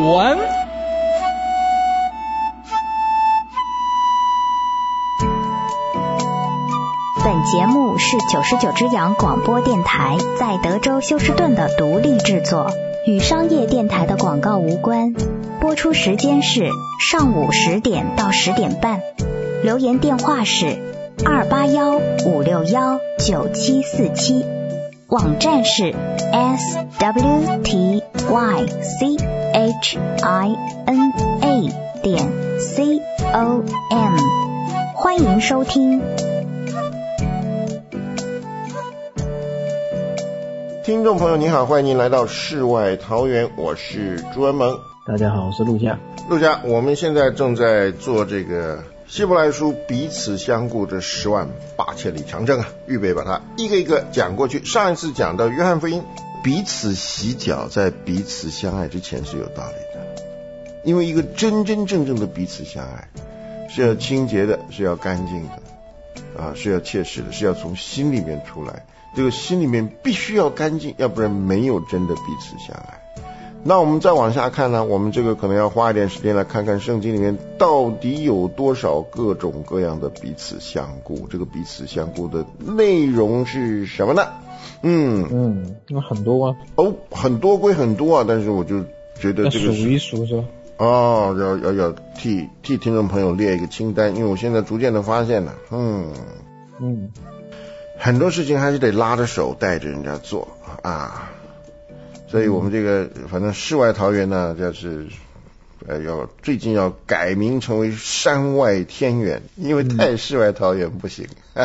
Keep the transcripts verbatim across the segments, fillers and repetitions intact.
完。 本节目是九十九只羊广播电台在德州休斯顿的独立制作，与商业电台的广告无关。播出时间是上午十点到十点半。留言电话是二八幺五六幺九七四七，网站是 s w t y c h i n a 点 c o m， 欢迎收听。 听众朋友您好，欢迎您来到世外桃源，我是朱文萌。 大家好，我是陆家。 陆家，我们现在正在做这个希伯来书彼此相顾这十万八千里长征啊，预备把它一个一个讲过去。上一次讲到约翰福音，彼此洗脚在彼此相爱之前是有道理的，因为一个真真正正的彼此相爱是要清洁的，是要干净的啊，是要切实的，是要从心里面出来，这个心里面必须要干净，要不然没有真的彼此相爱。那我们再往下看呢，我们这个可能要花一点时间来看看圣经里面到底有多少各种各样的彼此相顾，这个彼此相顾的内容是什么呢？嗯嗯，那很多啊。 哦，很多归很多啊，但是我就觉得这个数一数是吧？ 哦，要要要替替听众朋友列一个清单，因为我现在逐渐的发现了，嗯嗯， 很多事情还是得拉着手带着人家做啊。所以我们这个反正世外桃源呢，就是呃要最近要改名成为山外天源，因为太世外桃源不行。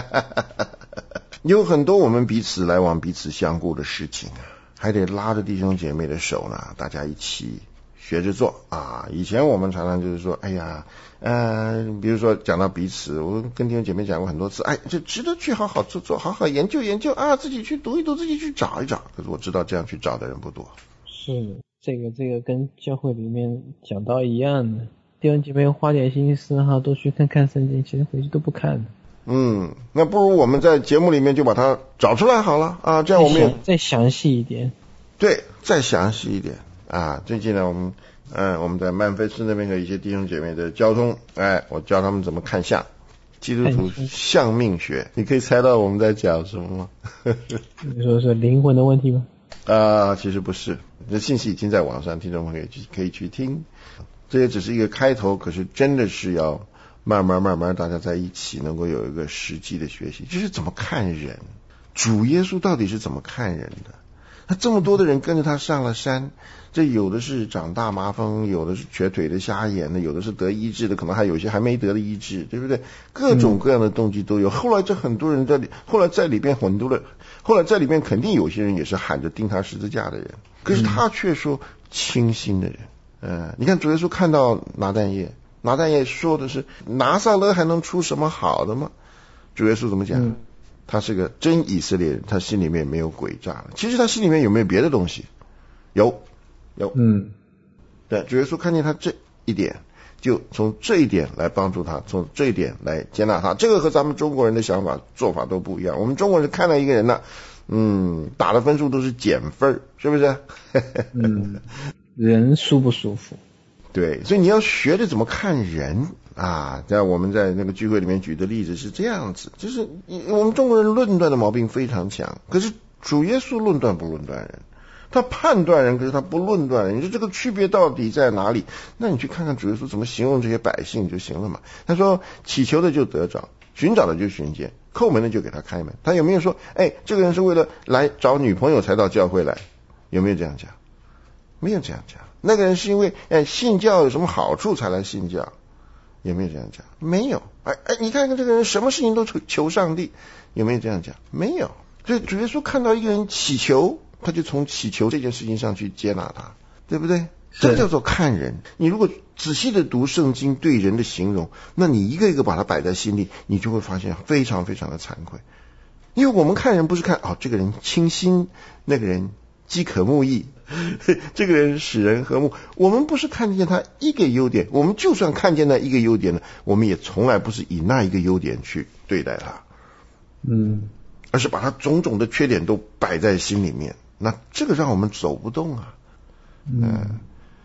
有很多我们彼此来往、彼此相顾的事情啊，还得拉着弟兄姐妹的手呢，大家一起学着做啊。以前我们常常就是说，哎呀，呃，比如说讲到彼此，我跟弟兄姐妹讲过很多次，哎，这值得去好好做做，好好研究研究啊，自己去读一读，自己去找一找。可是我知道这样去找的人不多。 是，这个这个跟教会里面讲到一样的，弟兄姐妹花点心思哈，多去看看圣经，其实回去都不看的。 嗯，那不如我们在节目里面就把它找出来好了啊，这样我们也再详细一点。 对，再详细一点啊。最近呢，我们嗯我们在曼菲斯那边有一些弟兄姐妹的交通，哎，我教他们怎么看相，基督徒相命学。你可以猜到我们在讲什么吗？ 你说是灵魂的问题吗？ 啊，其实不是，这信息已经在网上，听众朋友可以去听。这也只是一个开头，可是真的是要慢慢慢慢大家在一起能够有一个实际的学习，就是怎么看人，主耶稣到底是怎么看人的。他这么多的人跟着他上了山，这有的是长大麻风，有的是瘸腿的瞎眼的，有的是得医治的，可能还有一些还没得的医治，对不对？各种各样的动机都有。后来这很多人在里，后来在里边很多人，后来在里边肯定有些人也是喊着钉他十字架的人，可是他却说清心的人。呃，你看主耶稣看到拿但业，拿但业说的是拿撒勒还能出什么好的吗？主耶稣怎么讲？嗯，他是个真以色列人，他心里面没有诡诈了。其实他心里面有没有别的东西？有，有。 嗯， 对，主耶稣看见他这一点，就从这一点来帮助他，从这一点来接纳他。这个和咱们中国人的想法做法都不一样。我们中国人看到一个人呢，嗯，打的分数都是减分，是不是？ 嗯，人舒不舒服？ 对，所以你要学着怎么看人啊。在我们在那个聚会里面举的例子是这样子，就是我们中国人论断的毛病非常强，可是主耶稣论断不论断人，他判断人，可是他不论断人。你说这个区别到底在哪里？那你去看看主耶稣怎么形容这些百姓就行了嘛。他说祈求的就得着，寻找的就寻见，叩门的就给他开门。他有没有说，哎，这个人是为了来找女朋友才到教会来？有没有这样讲？没有这样讲。那个人是因为哎信教有什么好处才来信教？有没有这样讲？没有。哎哎，你看看这个人什么事情都求上帝，有没有这样讲？没有。所以主耶稣看到一个人祈求，他就从祈求这件事情上去接纳他，对不对？这叫做看人。你如果仔细的读圣经对人的形容，那你一个一个把它摆在心里，你就会发现非常非常的惭愧。因为我们看人不是看哦这个人清心，那个人饥渴慕义，这个人使人和睦，我们不是看见他一个优点，我们就算看见那一个优点呢，我们也从来不是以那一个优点去对待他， 嗯， 而是把他种种的缺点都摆在心里面，那这个让我们走不动啊。嗯，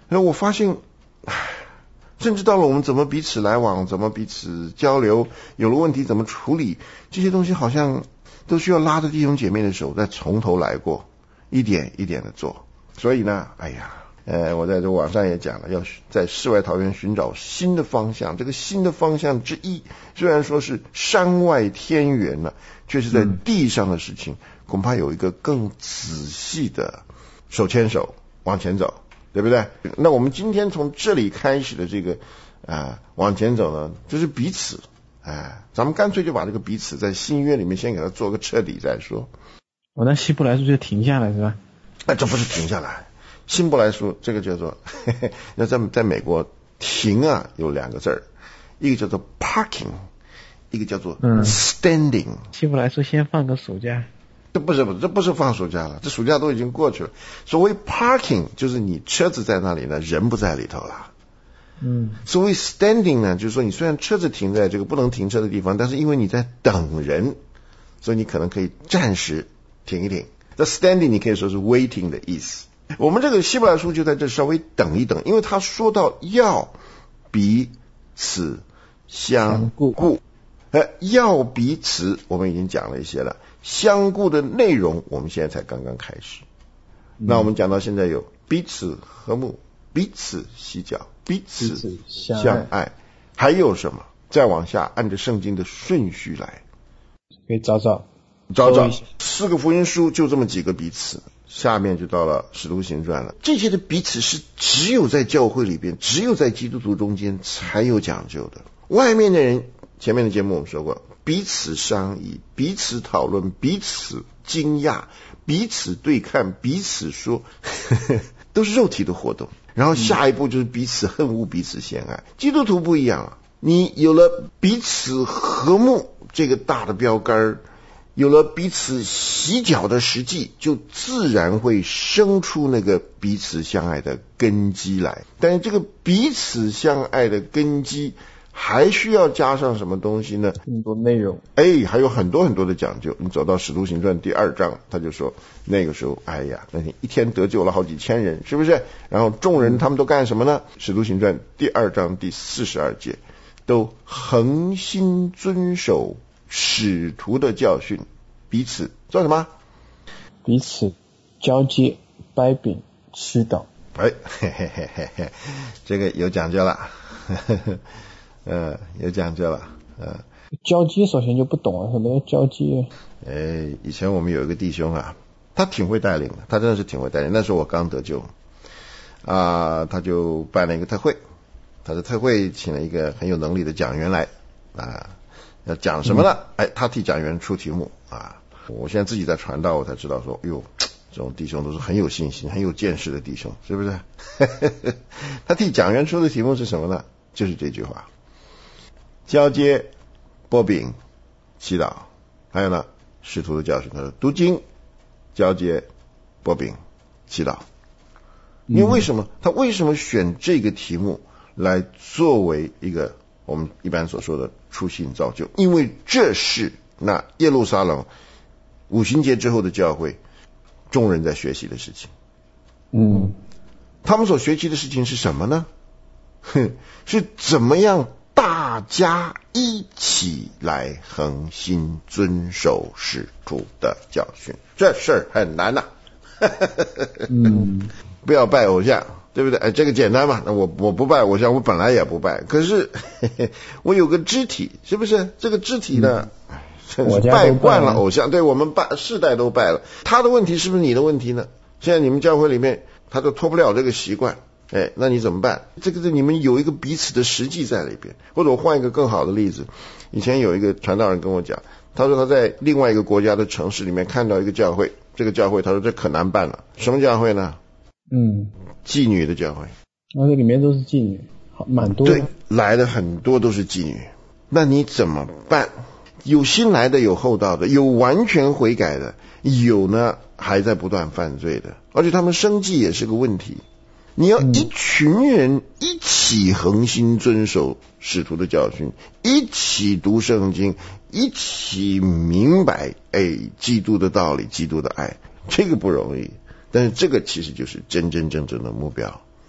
然后我发现，甚至到了我们怎么彼此来往，怎么彼此交流，有了问题怎么处理，这些东西好像都需要拉着弟兄姐妹的手，再从头来过，一点一点的做。所以呢，哎呀，呃，我在这网上也讲了，要在世外桃源寻找新的方向。这个新的方向之一，虽然说是山外天源了，却是在地上的事情，嗯、恐怕有一个更仔细的手牵手往前走，对不对？那我们今天从这里开始的这个啊、呃、往前走呢，就是彼此，哎、呃，咱们干脆就把这个彼此在新约里面先给它做个彻底再说。 我那希伯来书就停下来是吧？ 哎，这不是停下来。希伯来书这个叫做，那在在美国停啊有两个字儿，一个叫做 parking， 一个叫做 standing。嗯、 希伯来书先放个暑假。 这不是不是这不是放暑假了，这暑假都已经过去了。所谓 parking 就是你车子在那里呢，人不在里头了。 嗯。 所谓 standing 呢，就是说你虽然车子停在这个不能停车的地方，但是因为你在等人，所以你可能可以暂时停一停。这 standing 你可以说是 waiting 的意思。我们这个希伯来书就在这稍微等一等，因为他说到要彼此相顾，呃，要彼此我们已经讲了一些了，相顾的内容我们现在才刚刚开始。嗯、那我们讲到现在有彼此和睦，彼此洗脚，彼此相爱，相爱还有什么？再往下按着圣经的顺序来， 可以找找找找四个福音书就这么几个彼此。下面就到了使徒行传了，这些的彼此是只有在教会里边，只有在基督徒中间才有讲究的。外面的人，前面的节目我们说过，彼此商议，彼此讨论，彼此惊讶，彼此对看，彼此说，呵呵都是肉体的活动。然后下一步就是彼此恨恶，彼此相爱。基督徒不一样啊，你有了彼此和睦这个大的标杆，有了彼此洗脚的实际，就自然会生出那个彼此相爱的根基来。但是这个彼此相爱的根基还需要加上什么东西呢？ 很多内容， 哎，还有很多很多的讲究。你走到使徒行传第二章，他就说那个时候，哎呀，那天一天得救了好几千人，是不是？然后众人他们都干什么呢？使徒行传第二章第四十二节，都恒心遵守使徒的教训，彼此做什么？ 彼此交接、掰饼、祈祷。 哎，嘿嘿嘿嘿嘿，这个有讲究了，呵呵呃，有讲究了，呃。 交接首先就不懂啊，什么叫交接？ 哎，以前我们有一个弟兄啊，他挺会带领的，他真的是挺会带领。那时候我刚得救啊，他就办了一个特会，他的特会请了一个很有能力的讲员来啊。要讲什么呢？嗯、哎，他替讲员出题目啊！我现在自己在传道，我才知道说，哟，这种弟兄都是很有信心、很有见识的弟兄，是不是？他替讲员出的题目是什么呢？就是这句话：交接、擘饼、祈祷。还有呢，使徒的教训，他说读经、交接、擘饼、祈祷。因为为什么？他为什么选这个题目来作为一个我们一般所说的初信造就？因为这是那耶路撒冷五旬节之后的教会众人在学习的事情。 嗯， 他们所学习的事情是什么呢？哼，是怎么样大家一起来恒心遵守使徒的教训。这事儿很难呐、啊。 嗯， 不要拜偶像，对不对？哎，这个简单嘛。那我我不拜偶像，我本来也不拜，可是嘿嘿我有个肢体，是不是？这个肢体呢， 嗯、 拜惯了偶像，对我们拜世代都拜了。他的问题是不是你的问题呢？现在你们教会里面他都脱不了这个习惯，哎，那你怎么办？这个是你们有一个彼此的实际在里边。或者我换一个更好的例子，以前有一个传道人跟我讲，他说他在另外一个国家的城市里面看到一个教会，这个教会他说这可难办了。什么教会呢？ 嗯， 妓女的教会。 而且里面都是妓女，好蛮多的。 对，来的很多都是妓女。那你怎么办？有新来的，有后到的，有完全悔改的，有呢还在不断犯罪的，而且他们生计也是个问题。你要一群人一起恒心遵守使徒的教训，一起读圣经，一起明白哎基督的道理，基督的爱，这个不容易。但是这个其实就是真真正正的目标。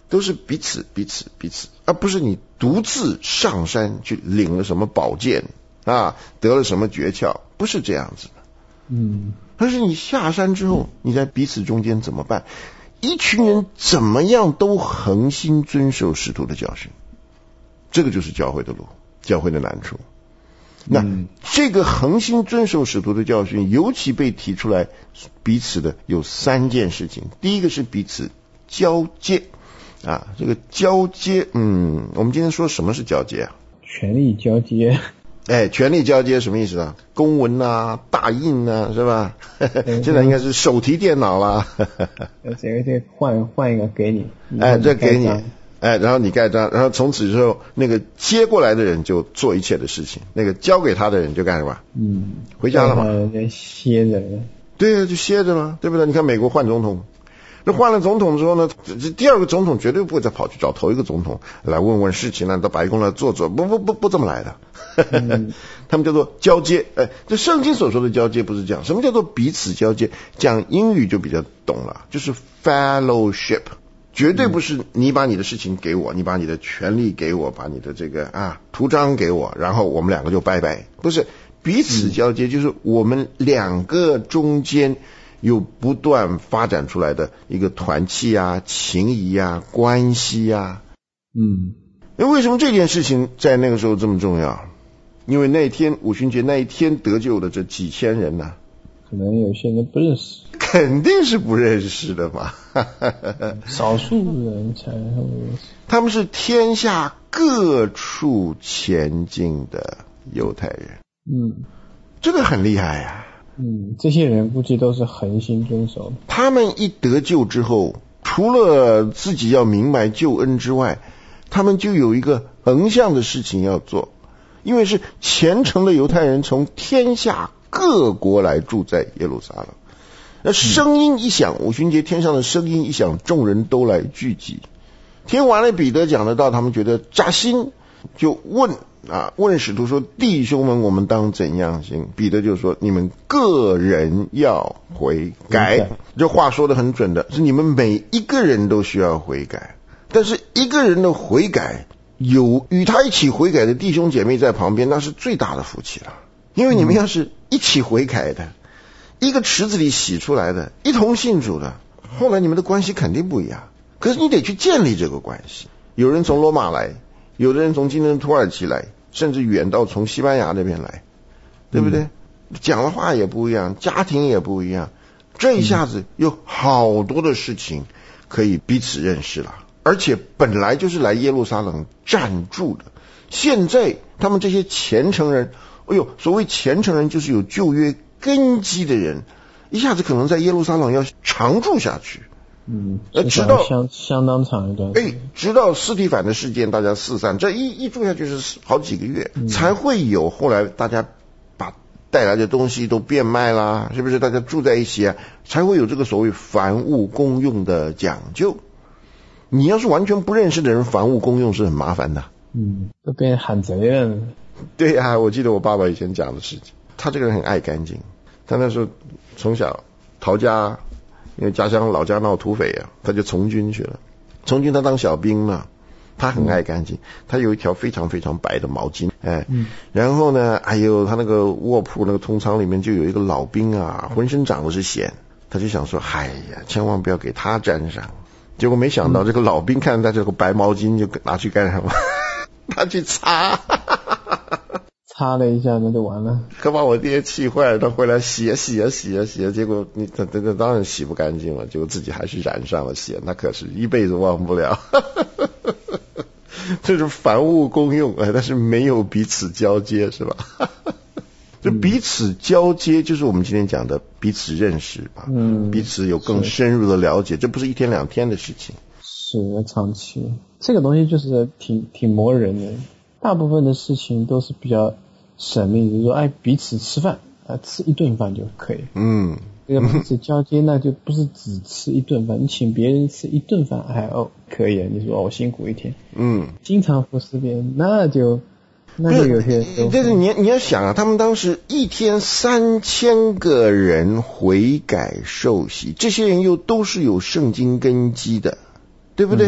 都是彼此彼此彼此，而不是你独自上山去领了什么宝剑啊，得了什么诀窍，不是这样子的。 嗯， 但是你下山之后，你在彼此中间怎么办？一群人怎么样都恒心遵守使徒的教训，这个就是教会的路，教会的难处。那、嗯、这个恒心遵守使徒的教训，尤其被提出来彼此的有三件事情。第一个是彼此交接啊，这个交接，嗯，我们今天说什么是交接啊？ 权力交接。 哎，权力交接什么意思啊？公文啊，大印啊，是吧？现在应该是手提电脑啦。 这个这换换一个给你， 哎，这给你，哎，然后你盖章，然后从此之后，那个接过来的人就做一切的事情，那个交给他的人就干什么？嗯，回家了嘛。 歇着。 对啊，就歇着了，对不对？你看美国换总统。那换了总统之后呢，这第二个总统绝对不会再跑去找头一个总统来问问事情了，到白宫来坐坐，不不不不这么来的。嗯、他们叫做交接，哎，这圣经所说的交接不是这样。什么叫做彼此交接？讲英语就比较懂了，就是 fellowship， 绝对不是你把你的事情给我，你把你的权利给我，把你的这个啊图章给我，然后我们两个就拜拜，不是。彼此交接就是我们两个中间有不断发展出来的一个团契啊、情谊啊、关系啊。嗯，那为什么这件事情在那个时候这么重要？因为那一天五旬节那一天得救的这几千人呢、啊， 可能有些人不认识， 肯定是不认识的嘛。 少数人才会认识。 他们是天下各处前进的犹太人。嗯，这个很厉害呀、啊。 嗯，这些人估计都是恒心遵守。 他们一得救之后，除了自己要明白救恩之外，他们就有一个横向的事情要做，因为是虔诚的犹太人从天下各国来住在耶路撒冷。那声音一响，五旬节天上的声音一响，众人都来聚集。听完了彼得讲的道，他们觉得扎心，就问啊，问使徒说：“弟兄们，我们当怎样行？”彼得就说：“你们个人要悔改。”这话说得很准的，是你们每一个人都需要悔改。但是一个人的悔改，有与他一起悔改的弟兄姐妹在旁边，那是最大的福气了。因为你们要是一起悔改的，一个池子里洗出来的，一同信主的，后来你们的关系肯定不一样。可是你得去建立这个关系。有人从罗马来，有的人从今天的土耳其来，甚至远到从西班牙那边来，对不对？嗯、讲的话也不一样，家庭也不一样，这一下子有好多的事情可以彼此认识了。而且本来就是来耶路撒冷暂住的，现在他们这些虔诚人，哎呦，所谓虔诚人就是有旧约根基的人，一下子可能在耶路撒冷要常住下去。 嗯，直到相相当长一段， 哎，直到司提反的事件，大家四散，这一一住下去是好几个月，嗯、才会有后来大家把带来的东西都变卖啦，是不是？大家住在一起啊，才会有这个所谓凡物公用的讲究。你要是完全不认识的人，凡物公用是很麻烦的。 嗯，都被人喊责任了。 对呀、啊，我记得我爸爸以前讲的事情，他这个人很爱干净，他那时候从小逃家。因为家乡老家闹土匪啊，他就从军去了。从军他当小兵嘛，他很爱干净。他有一条非常非常白的毛巾，哎，嗯、然后呢，哎呦，他那个卧铺那个通舱里面就有一个老兵啊，浑身长的是蚬，他就想说，哎呀，千万不要给他沾上。结果没想到这个老兵看到这个白毛巾就拿去干什么？他去擦。 擦了一下那就完了， 可把我爹气坏了。他回来洗啊洗啊洗啊洗啊，结果你他这个当然洗不干净了，结果自己还是染上了血，那可是一辈子忘不了。这是凡物公用，但是没有彼此交接，是吧？就彼此交接，就是我们今天讲的彼此认识吧，嗯，彼此有更深入的了解，这不是一天两天的事情， 是要长期。这个东西就是挺挺磨人的，大部分的事情都是比较省力，就是说，哎，彼此吃饭，啊，吃一顿饭就可以。嗯，这个彼此交接，那就不是只吃一顿饭，你请别人吃一顿饭还哦可以，你说、哦、我辛苦一天，嗯，经常服侍别人，那就那就有些。 这是你你要想啊，他们当时一天三千个人悔改受洗，这些人又都是有圣经根基的，对不对？嗯，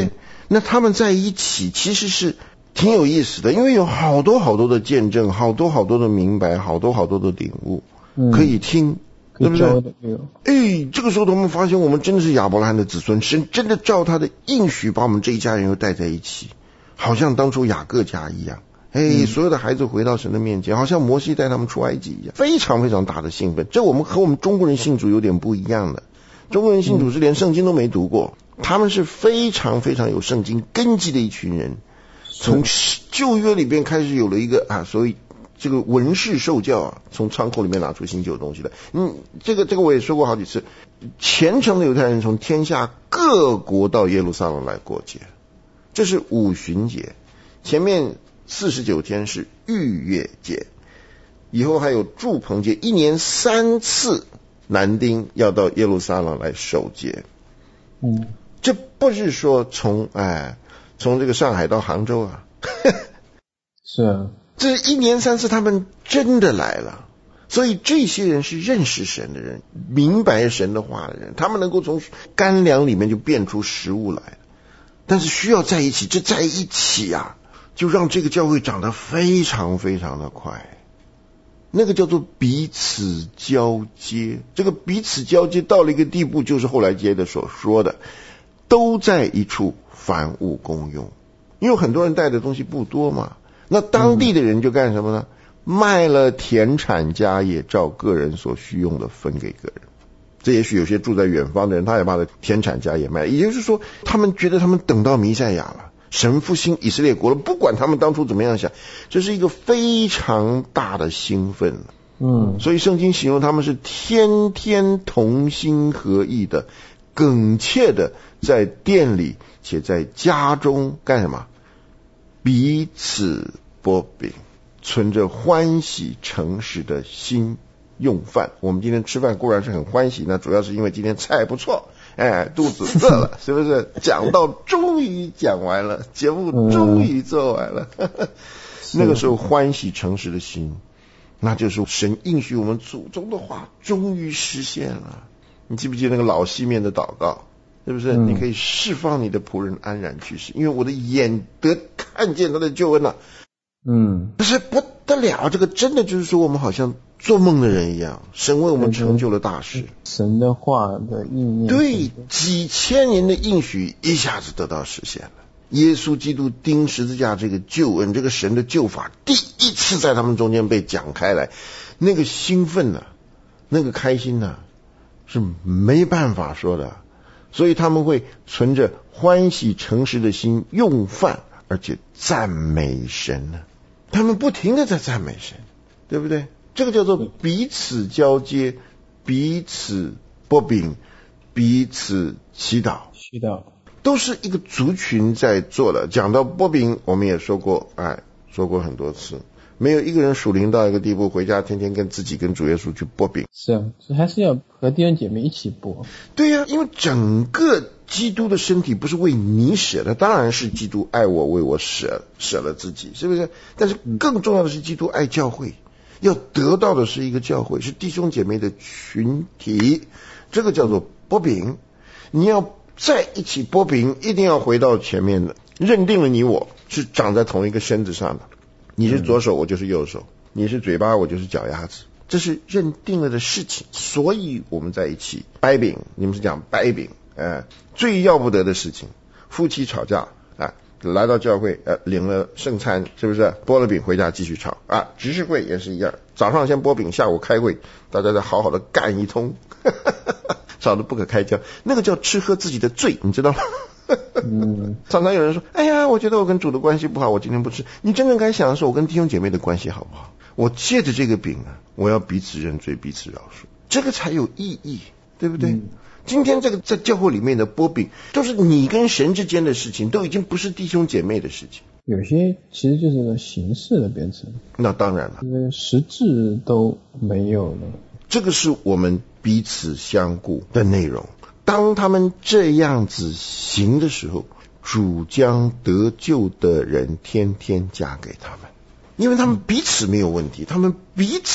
那他们在一起其实是挺有意思的，因为有好多好多的见证，好多好多的明白，好多好多的领悟、嗯、可以听，对不对？哎，这个时候我们发现我们真的是亚伯拉罕的子孙，神真的照他的应许把我们这一家人又带在一起，好像当初雅各家一样。哎、嗯，所有的孩子回到神的面前，好像摩西带他们出埃及一样，非常非常大的兴奋。这我们和我们中国人信主有点不一样的，中国人信主是连圣经都没读过，他们是非常非常有圣经根基的一群人。从旧约里边开始有了一个啊，所以这个文士受教啊，从仓库里面拿出新旧的东西来。嗯，这个这个我也说过好几次，虔诚的犹太人从天下各国到耶路撒冷来过节，这是五旬节，前面四十九天是逾越节，以后还有住棚节，一年三次男丁要到耶路撒冷来守节。嗯，这不是说从哎从这个上海到杭州啊， 是啊， 这一年三次他们真的来了，所以这些人是认识神的人，明白神的话的人，他们能够从干粮里面就变出食物来，但是需要在一起，这在一起啊就让这个教会长得非常非常的快，那个叫做彼此交接。这个彼此交接到了一个地步，就是后来接的所说的都在一处，凡物公用。因为很多人带的东西不多嘛，那当地的人就干什么呢？嗯、卖了田产家业，照个人所需用的分给个人。这也许有些住在远方的人，他也把他的田产家业卖了，也就是说他们觉得他们等到弥赛亚了，神复兴以色列国了，不管他们当初怎么样想，这是一个非常大的兴奋。嗯，所以圣经形容他们是天天同心合意的，恳切的在店里且在家中干什么？彼此擘饼，存着欢喜诚实的心用饭。我们今天吃饭固然是很欢喜，那主要是因为今天菜不错，哎，肚子饿了，是不是？讲到终于讲完了，节目终于做完了，呵呵，那个时候欢喜诚实的心，那就是神应许我们祖宗的话终于实现了。你记不记得那个老西面的祷告？是不是？嗯、你可以释放你的仆人安然去世，因为我的眼得看见他的救恩了、啊。嗯，这是不得了，这个真的就是说我们好像做梦的人一样，神为我们成就了大事。 神的话的意念， 对，几千年的应许一下子得到实现了。耶稣基督钉十字架这个救恩，这个神的救法，第一次在他们中间被讲开来，那个兴奋啊，那个开心啊，是没办法说的。所以他们会存着欢喜诚实的心用饭，而且赞美神呢。他们不停的在赞美神，对不对？这个叫做彼此交接，彼此擘饼，彼此祈祷。 祈祷都是一个族群在做的。讲到擘饼，我们也说过，哎，说过很多次。没有一个人属灵到一个地步，回家天天跟自己跟主耶稣去擘饼。 是啊，所以还是要和弟兄姐妹一起擘。 对呀、啊，因为整个基督的身体不是为你舍的，当然是基督爱我，为我舍舍了自己，是不是？但是更重要的是基督爱教会，要得到的是一个教会，是弟兄姐妹的群体，这个叫做擘饼。你要在一起擘饼，一定要回到前面的，认定了你我是长在同一个身子上的。你是左手，我就是右手；你是嘴巴，我就是脚丫子，这是认定了的事情。所以我们在一起掰饼，你们是讲掰饼，哎，最要不得的事情，夫妻吵架，啊，来到教会，呃，领了圣餐，是不是？剥了饼回家继续吵啊。执事会也是一样，早上先剥饼，下午开会，大家再好好的干一通，吵得不可开交，那个叫吃喝自己的罪，你知道吗？嗯，常常有人说，哎呀，我觉得我跟主的关系不好，我今天不吃。你真正该想的是，我跟弟兄姐妹的关系好不好？我借着这个饼啊，我要彼此认罪，彼此饶恕，这个才有意义，对不对？嗯、今天这个在教会里面的擘饼，都是你跟神之间的事情，都已经不是弟兄姐妹的事情。 有些其实就是个形式的变成， 那当然了， 这个实质都没有了。 这个是我们彼此相顾的内容。当他们这样子行的时候，主将得救的人天天加给他们，因为他们彼此没有问题，他们彼此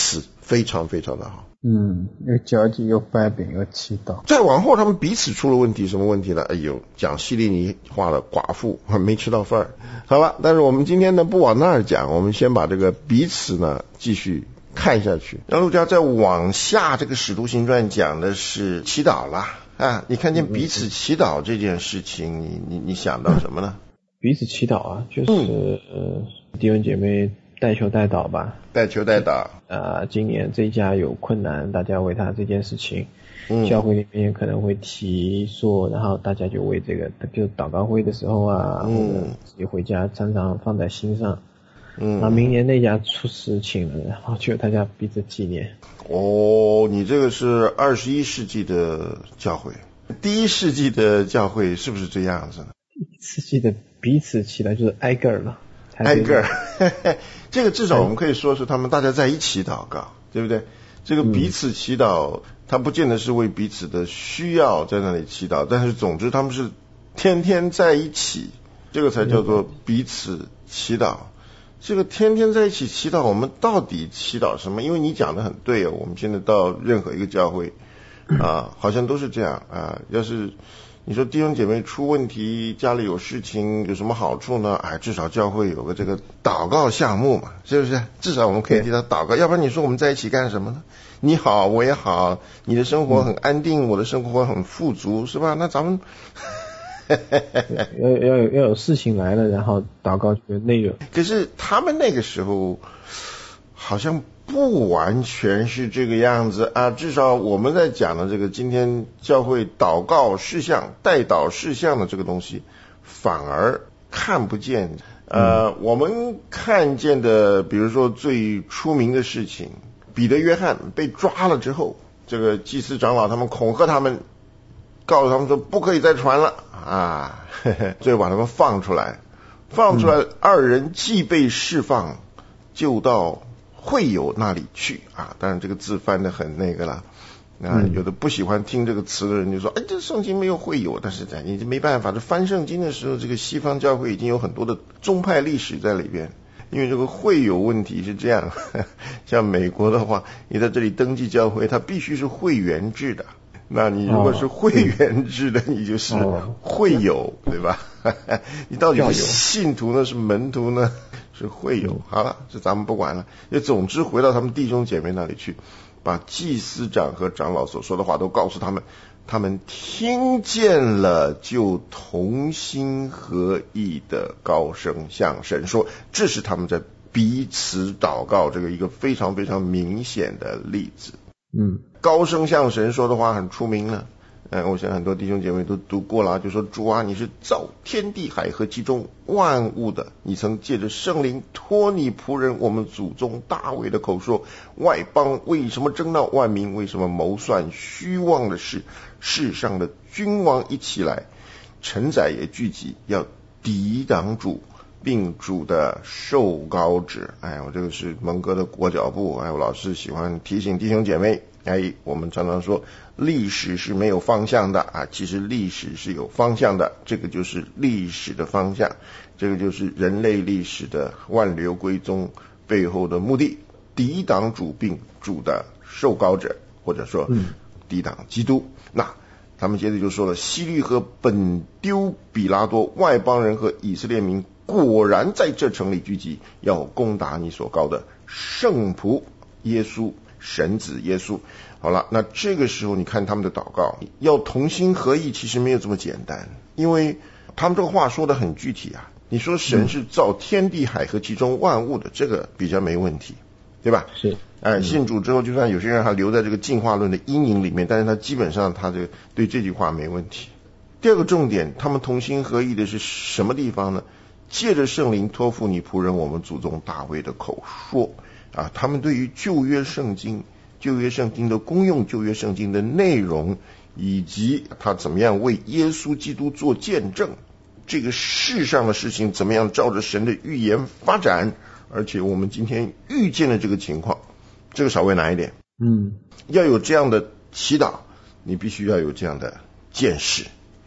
非常非常的好。 嗯，有交际，有掰饼，有祈祷。 再往后，他们彼此出了问题，什么问题呢？哎呦，讲希利尼画的寡妇没吃到饭儿。好了，但是我们今天呢不往那儿讲，我们先把这个彼此呢继续看下去。那路加再往下，这个使徒行传讲的是祈祷啦啊，你看见彼此祈祷这件事情，你你你想到什么呢？ 彼此祈祷啊，就是、嗯、呃弟兄姐妹带球带祷吧， 带球带祷。 呃，今年这一家有困难，大家为他这件事情， 嗯， 教会里面可能会提说，然后大家就为这个，就祷告会的时候啊， 嗯， 或者自己回家常常放在心上。 嗯， 那明年那家出事情了，然后就大家彼此纪念。 哦，你这个是二十一世纪的教会，第一世纪的教会是不是这样子呢？ 第一世纪的彼此祈祷就是挨个儿了。 挨个儿，这个至少我们可以说是他们大家在一起祷告，对不对？这个彼此祈祷，他不见得是为彼此的需要在那里祈祷，但是总之他们是天天在一起，这个才叫做彼此祈祷。这个天天在一起祈祷，我们到底祈祷什么？因为你讲的很对哦，我们现在到任何一个教会啊，好像都是这样啊。要是你说弟兄姐妹出问题，家里有事情，有什么好处呢？哎，至少教会有个这个祷告项目嘛，是不是？至少我们可以替他祷告，要不然你说我们在一起干什么呢？你好，我也好，你的生活很安定，嗯、我的生活很富足，是吧？那咱们要要有要有事情来了，然后祷告的内容。 可是他们那个时候好像不完全是这个样子啊，至少我们在讲的这个今天教会祷告事项、代祷事项的这个东西，反而看不见。呃，嗯、我们看见的，比如说最出名的事情，彼得、约翰被抓了之后，这个祭司长老他们恐吓他们，告诉他们说不可以再传了啊，呵呵，最后把他们放出来，放出来，嗯、二人既被释放，就到会友那里去啊，当然这个字翻得很那个了，啊，有的不喜欢听这个词的人就说，哎，这圣经没有会友，但是你没办法，这翻圣经的时候，这个西方教会已经有很多的宗派历史在里边，因为这个会友问题是这样，呵呵，像美国的话，你在这里登记教会，它必须是会员制的，那你如果是会员制的，你就是会友，对吧？你到底是信徒呢，是门徒呢？是会友。好了，这咱们不管了。也总之回到他们弟兄姐妹那里去，把祭司长和长老所说的话都告诉他们，他们听见了就同心合意的高声向神说，这是他们在彼此祷告这个一个非常非常明显的例子。 嗯， 高声向神说的话很出名了。嗯，我想很多弟兄姐妹都读过了，就说主啊，你是造天地海和其中万物的，你曾借着圣灵托你仆人我们祖宗大卫的口说，外邦为什么争闹，万民为什么谋算虚妄的事，世上的君王一起来，臣宰也聚集，要抵挡主并主的受膏者。哎，我这个是蒙哥的裹脚布，哎，我老是喜欢提醒弟兄姐妹，哎，我们常常说历史是没有方向的啊，其实历史是有方向的，这个就是历史的方向，这个就是人类历史的万流归宗背后的目的，抵挡主并主的受膏者，或者说抵挡基督。那他们接着就说了，希律和本丢比拉多外邦人和以色列民果然在这城里聚集，要攻打你所膏的圣仆耶稣，神子耶稣。好了，那这个时候你看他们的祷告，要同心合意，其实没有这么简单，因为他们这个话说得很具体啊。你说神是造天地海和其中万物的，这个比较没问题，对吧？ 是。 哎，信主之后，就算有些人还留在这个进化论的阴影里面，但是他基本上他这个对这句话没问题。第二个重点，他们同心合意的是什么地方呢？借着圣灵托付你仆人我们祖宗大卫的口说啊，他们对于旧约圣经旧约圣经的功用，旧约圣经的内容，以及他怎么样为耶稣基督做见证，这个世上的事情怎么样照着神的预言发展，而且我们今天遇见了这个情况，这个稍微难一点。 嗯， 要有这样的祈祷，你必须要有这样的见识。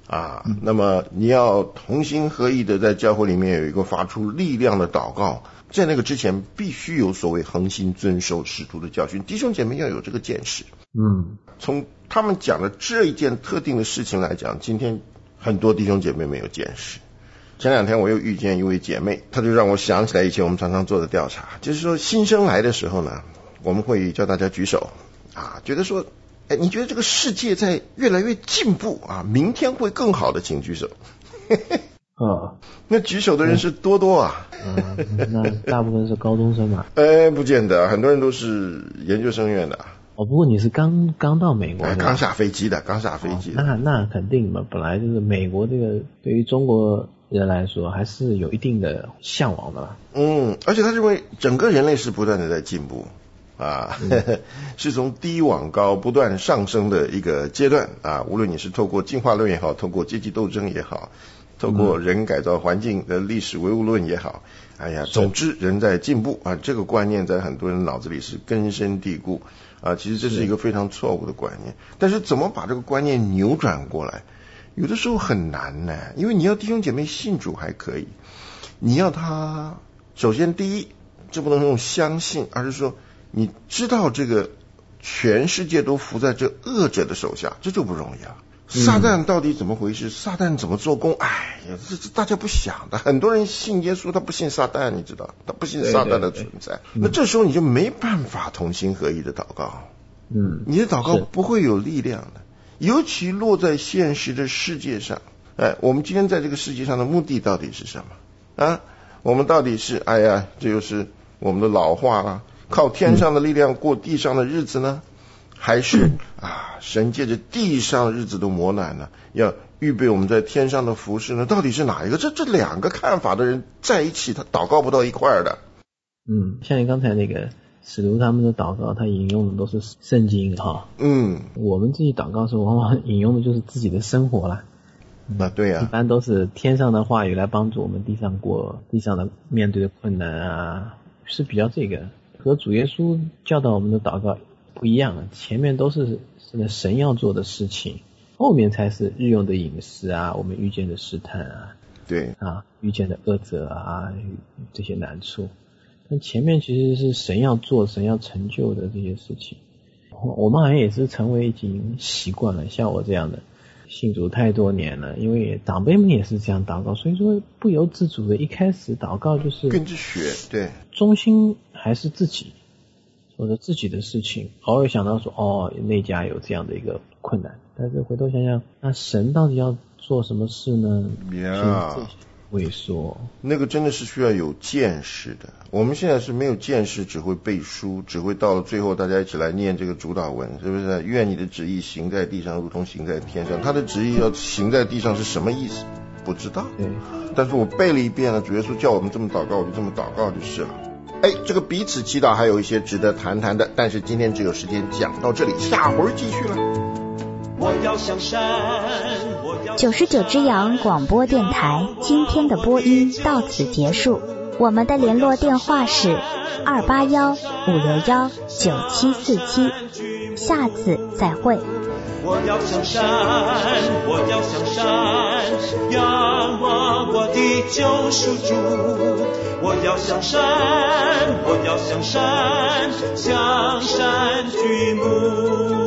啊，那么你要同心合意的在教会里面有一个发出力量的祷告，在那个之前必须有所谓恒心遵守使徒的教训，弟兄姐妹要有这个见识。 嗯， 从他们讲的这一件特定的事情来讲，今天很多弟兄姐妹没有见识。前两天我又遇见一位姐妹，她就让我想起来以前我们常常做的调查，就是说新生来的时候呢，我们会叫大家举手啊，觉得说，哎，你觉得这个世界在越来越进步啊，明天会更好的，请举手。 啊， 那举手的人是多多啊。 嗯，那大部分是高中生嘛？ 呃，不见得，很多人都是研究生院的。 哦，不过你是刚刚到美国， 刚下飞机的，刚下飞机的。 哦、那那肯定嘛，本来就是美国这个对于中国人来说还是有一定的向往的啦。 嗯，而且他认为整个人类是不断的在进步啊，嗯、是从低往高不断上升的一个阶段啊。无论你是透过进化论也好，透过阶级斗争也好，透过人改造环境的历史唯物论也好，哎呀，总之人在进步啊，这个观念在很多人脑子里是根深蒂固啊。其实这是一个非常错误的观念，但是怎么把这个观念扭转过来，有的时候很难呢。因为你要弟兄姐妹信主还可以，你要他首先第一，这不能用相信，而是说你知道这个全世界都伏在这恶者的手下，这就不容易了。撒旦到底怎么回事？撒旦怎么做工？哎呀，这这大家不想的。很多人信耶稣，他不信撒旦，你知道，他不信撒旦的存在。对对对，那这时候你就没办法同心合意的祷告，嗯，你的祷告不会有力量的，尤其落在现实的世界上。哎，我们今天在这个世界上的目的到底是什么啊？我们到底是哎呀，这就是我们的老话啊，靠天上的力量过地上的日子呢？还是啊，神借着地上日子的磨难呢，要预备我们在天上的服侍呢？到底是哪一个？这这两个看法的人在一起，他祷告不到一块儿的。 嗯，像你刚才那个使徒他们的祷告，他引用的都是圣经哈。嗯，我们自己祷告的时候，往往引用的就是自己的生活啦。 那、嗯啊、对呀、啊， 一般都是天上的话语来帮助我们地上过地上的面对的困难啊，是比较这个和主耶稣教导我们的祷告不一样，前面都是神要做的事情，后面才是日用的饮食啊，我们遇见的试探啊， 对啊，遇见的恶者啊，这些难处。但前面其实是神要做、神要成就的这些事情。我们好像也是成为已经习惯了，像我这样的信主太多年了，因为长辈们也是这样祷告，所以说不由自主的一开始祷告就是跟着学，对， 中心还是自己。做着自己的事情，偶尔想到说哦，那家有这样的一个困难，但是回头想想，那神到底要做什么事呢？ 呀、yeah. 萎缩， 那个真的是需要有见识的。我们现在是没有见识，只会背书，只会到了最后大家一起来念这个主祷文，是不是？愿你的旨意行在地上，如同行在天上。他的旨意要行在地上是什么意思？不知道。对。但是我背了一遍了，主耶稣叫我们这么祷告，我就这么祷告就是了。哎，这个彼此祈祷还有一些值得谈谈的，但是今天只有时间讲到这里，下回继续了。我要向山， 九十九之阳广播电台今天的播音到此结束，我们的联络电话是二八幺五六幺九七四七，下次再会。我要向山，我要向山，仰望我的救赎主。我要向山，我要向山，向山举目。